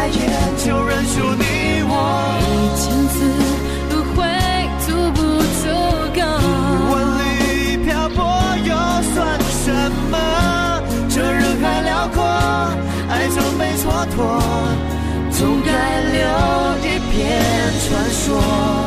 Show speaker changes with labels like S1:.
S1: 再见，就认输你我。
S2: 1000次不会足不足够，
S1: 万里漂泊又算什么？这人海辽阔，爱总被蹉跎，总该留一片传说。